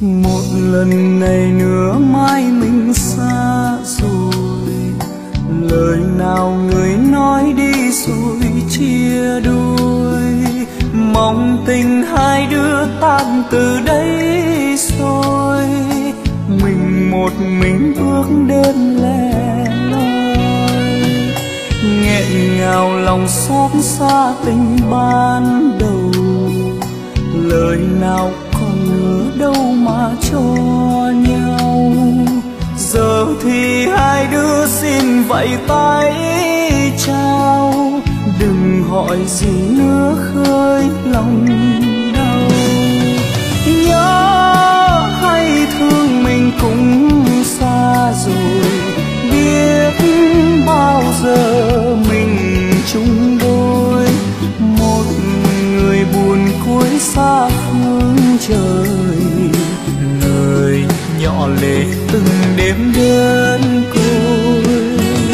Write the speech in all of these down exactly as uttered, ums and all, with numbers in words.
Một lần này nữa mai mình xa rồi, lời nào người nói đi rồi chia đôi. Mong tình hai đứa tan từ đây rồi, mình một mình bước đêm lẻ loi. Nghẹn ngào lòng xót xa tình ban đầu, lời nào còn nữa đâu mà cho nhau. Giờ thì hai đứa xin vẫy tay chào, đừng hỏi gì nữa khơi lòng đau. Nhớ hay thương mình cũng xa rồi, biết bao giờ mình chung đôi. Một người buồn cuối xa phương trời, người nhỏ lệ từng đêm đơn côi.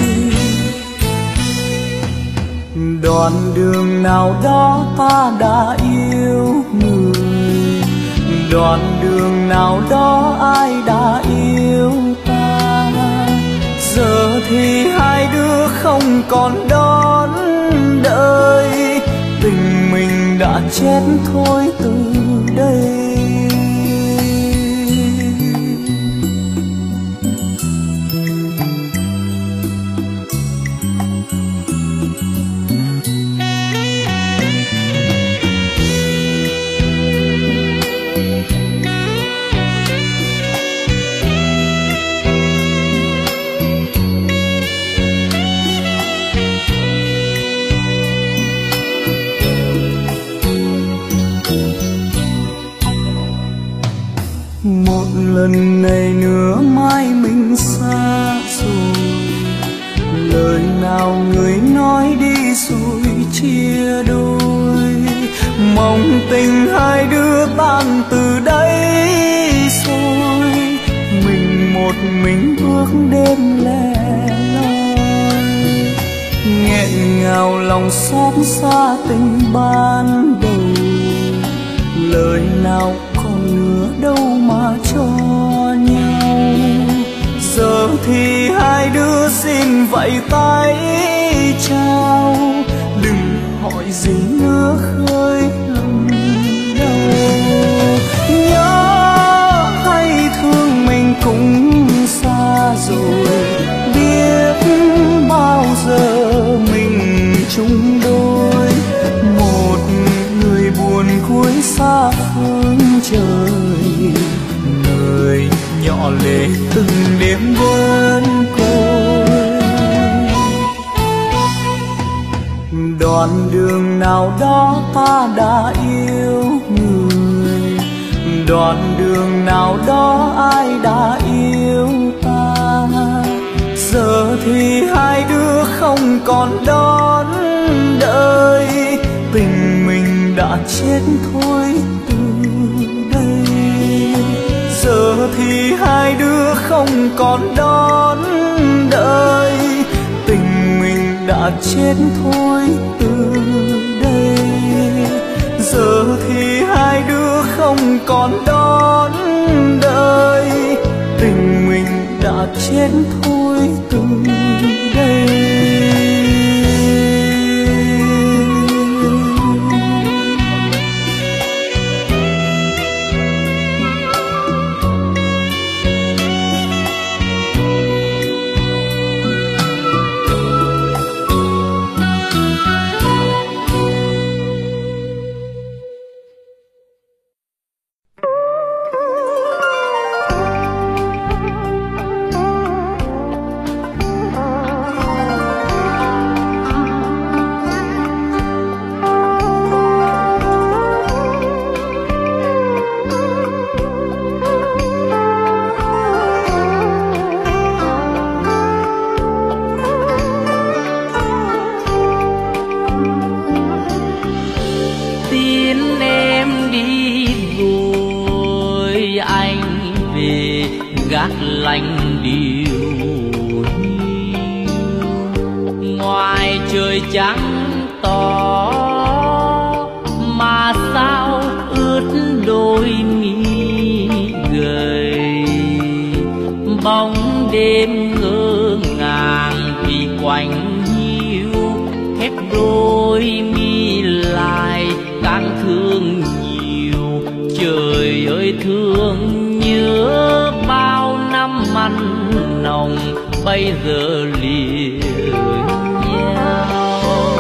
Đoạn đường nào đó ta đã yêu người, đoạn đường nào đó ai đã yêu ta. Giờ thì hai đứa không còn đón đợi, tình mình đã chết thôi từ đây. Một lần này nữa mai mình xa rồi, lời nào người nói đi rồi chia đôi. Mong tình hai đứa tan từ đây rồi, mình một mình bước đêm lẻ loi. Nghẹn ngào lòng xót xa tình ban đầu, lời nào nữa đâu mà cho nhau. Giờ thì hai đứa xin vẫy tay chào, đừng hỏi gì nữa khơi lòng đau. Nhớ hay thương mình cũng xa rồi, biết bao giờ mình chung đôi. Một người buồn cuối xa phương trời, người nhỏ lệ từng đêm đơn côi. Đoạn đường nào đó ta đã yêu người, đoạn đường nào đó ai đã yêu ta. Giờ thì hai đứa không còn đón đợi, tình mình đã chết thôi từ đây. Giờ thì hai đứa không còn đón đợi, tình mình đã chết thôi từ đây. Giờ thì hai đứa không còn đón đợi, tình mình đã chết thôi từ đây. lạnh điều ngoài trời trắng to mà sao ướt đôi mi gần bóng đêm ngỡ ngàng vì quạnh hiu, khép đôi mi lại càng thương nhiều. Trời ơi thương nhớ bao năm mặn nồng, bây giờ lìa nhau.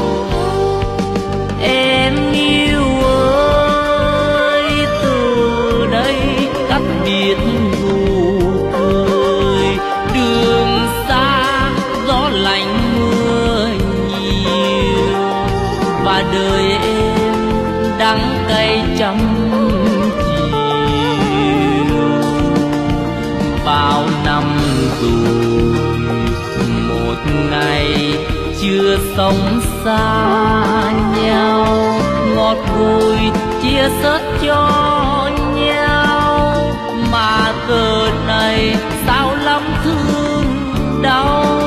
Em yêu ơi, từ đây cách biệt nụ cười, đường xa gió lạnh mưa nhiều, và đời em đắng cay trăm chiều. Bao năm rồi một ngày chưa sống xa nhau, ngọt bùi chia sớt cho nhau, mà giờ này sao lắm thương đau.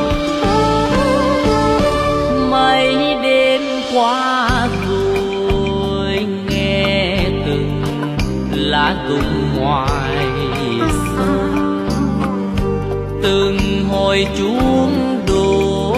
Mấy đêm qua rồi nghe từng lá rụng ngoài sân, từng hồi chuông đổ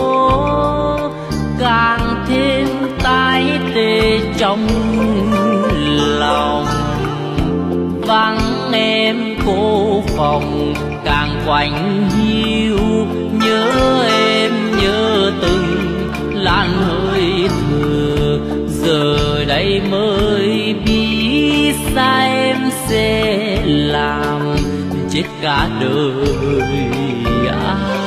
càng thêm tái tê trong lòng. Vắng em cô phòng càng quạnh hiu, nhớ em nhớ từng làn hơi thở. Giờ đây mới biết sai em sẽ làm chết cả đời ai.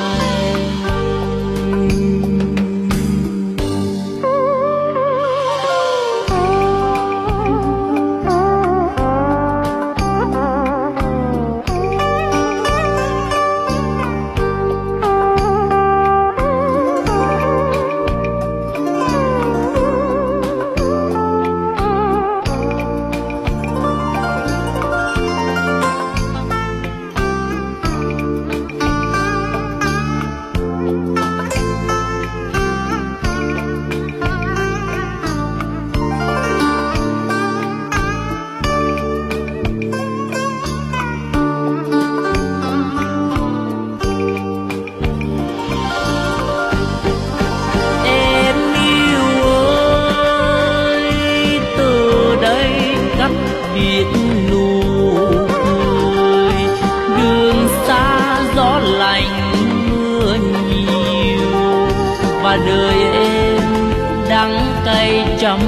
Đời em đắng cay trăm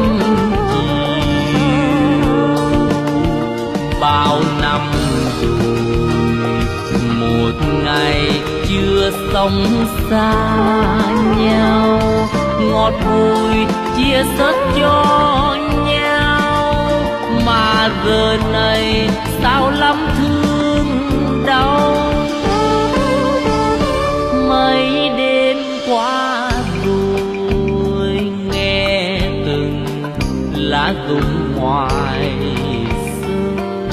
chiều. Bao năm rồi một ngày chưa sống xa nhau, ngọt bùi chia sớt cho nhau, mà giờ này sao lắm thương đau. Mấy đêm qua rồi nghe từng lá rụng ngoài sân,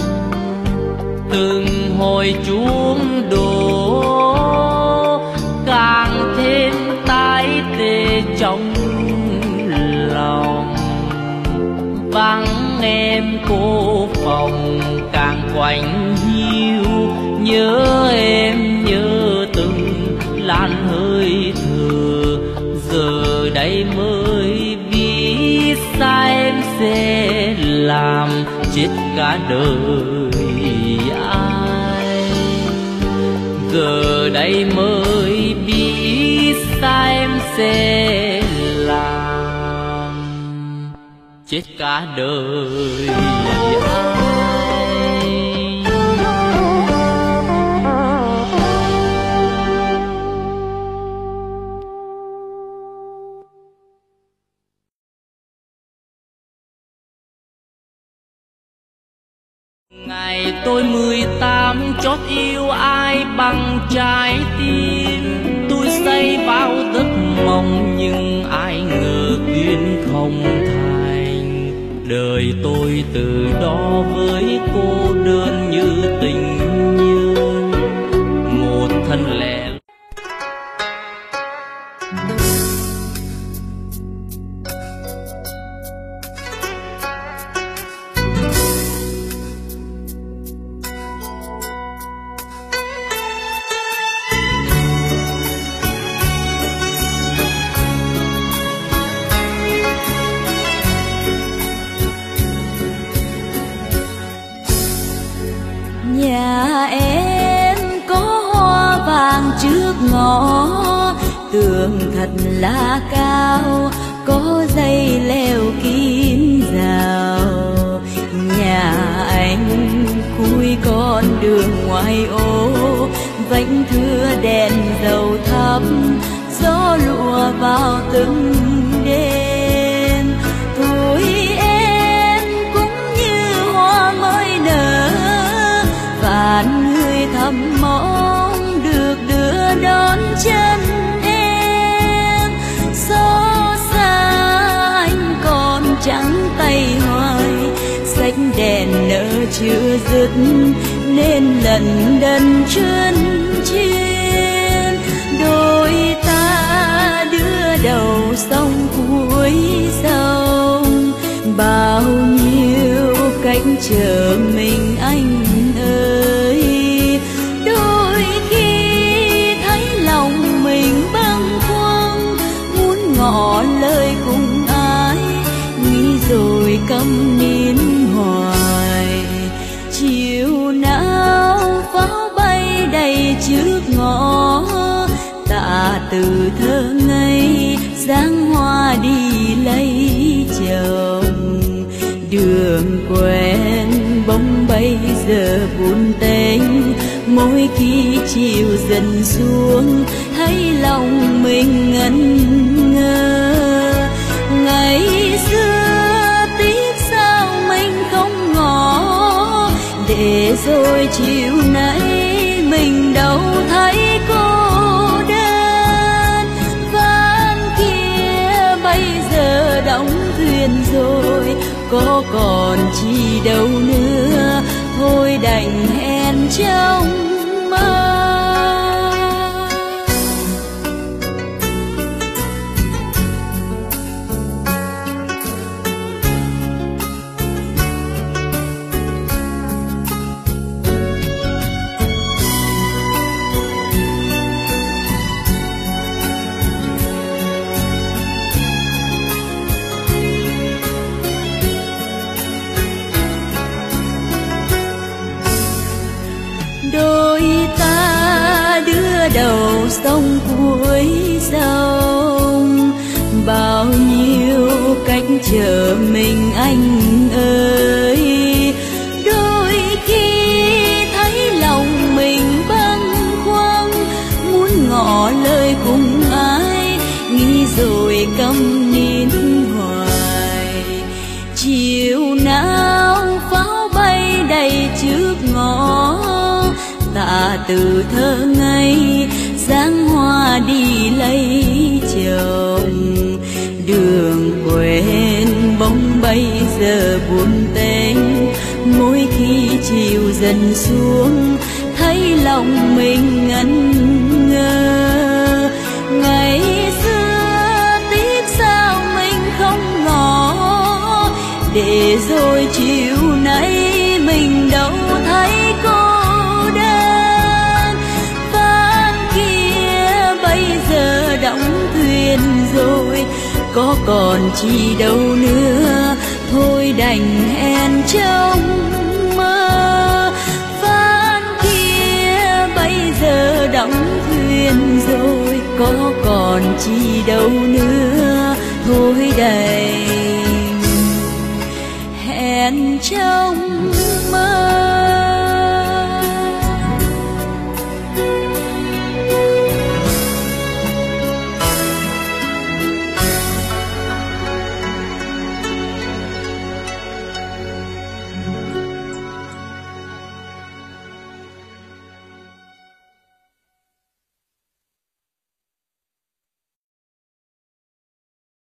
từng hồi chuông đổ càng thêm tái tê trong lòng. Vắng em cô phòng càng quạnh hiu, nhớ em nhớ từng làn hơi thở. Giờ đây mới biết sai em sẽ làm chết cả đời ai. Giờ đây mới biết sai em sẽ làm chết cả đời ai. Ngày tôi mười tám chót yêu ai bằng trái tim, tôi say bao giấc mộng nhưng ai ngờ duyên không thành. Đời tôi từ đó với cô đơn như tình nhân, một thân lẻ. Nhà em có hoa vàng trước ngõ, tường thật là cao, có dây leo kín rào. Nhà anh cuối con đường ngoài ô, vánh thưa đèn dầu thắp, gió lùa vào từng đêm. Thôi em cũng như hoa mới nở, vạn người thầm mong được đưa đón chân em. Xót xa anh còn trắng tay hoài, sách đèn nở chưa dứt nên lần đần chân chuyên. Đôi ta đưa đầu sông cuối sông, bao nhiêu cách chờ mình anh ơi. Đôi khi thấy lòng mình bâng khuâng, muốn ngỏ lời cùng ai, nghĩ rồi câm nín hoài. Chiều nào pháo bay đầy trước ngõ, tạ từ thơ ngây dáng hoa đi lấy chồng. Đường quen bóng bây giờ buồn tênh, mỗi khi chiều dần xuống thấy lòng mình ngẩn ngơ. Ngày xưa tiếc sao mình không ngỏ, để rồi chiều nay mình đâu thấy cô đơn. Ván kia bây giờ đóng thuyền rồi, có còn chi đâu nữa, thôi đành hẹn trong mơ. Đôi ta đưa đầu sông cuối sông, bao nhiêu cách chờ mình anh ơi. Đôi khi thấy lòng mình bâng khuâng, muốn ngỏ lời cùng ai, nghĩ rồi câm nín hoài. Chiều nào pháo bay đầy trước ngõ, tạ từ thơ ngây dáng hoa đi lấy chồng. Đường quên bóng bây giờ buồn tênh, mỗi khi chiều dần xuống thấy lòng mình ngẩn ngơ. Ngày xưa tiếc sao mình không ngỏ, để rồi chiều nay mình đâu thấy cô. Đóng thuyền rồi, có còn chi đâu nữa, thôi đành hẹn trong mơ. Ván kia bây giờ đóng thuyền rồi, có còn chi đâu nữa, thôi đành hẹn trong